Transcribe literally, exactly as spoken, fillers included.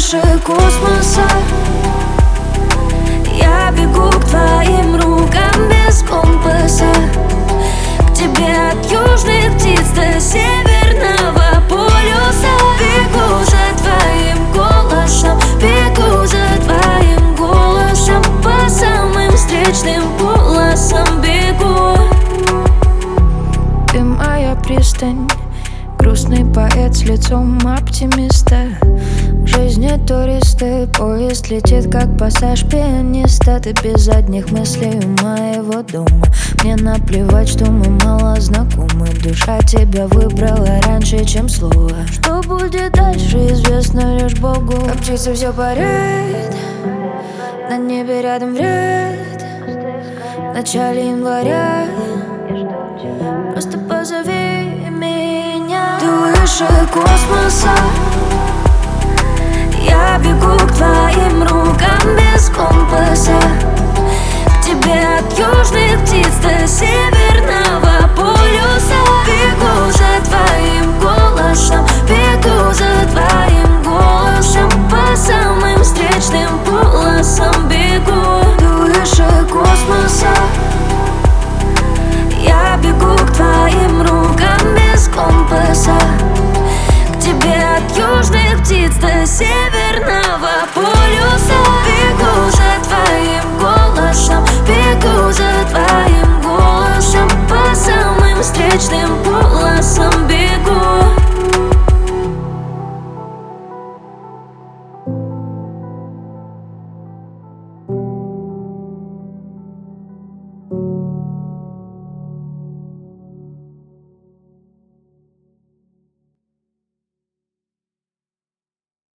выше космоса. Я бегу к твоим рукам без компаса, к тебе от южных птиц до северного полюса. Бегу за твоим голосом, бегу за твоим голосом, по самым встречным полосам бегу. Ты моя пристань, грустный поэт с лицом оптимиста. В жизни туристы, поезд летит как пассаж пианиста. Ты без задних мыслей у моего дома. Мне наплевать, что мы мало знакомы. Душа тебя выбрала раньше, чем слово. Что будет дальше, известно лишь Богу. Как птица все парит, на небе рядом вред. В начале января просто позови меня. Ты выше космоса. Я бегу к твоим рукам без компаса, к тебе от южных птиц до северного полюса. Бегу за твоим голосом, бегу за твоим голосом, по самым встречным полосам бегу. Ты выше космоса. Я бегу к твоим рукам без компаса, к тебе от южных птиц до северного полюса.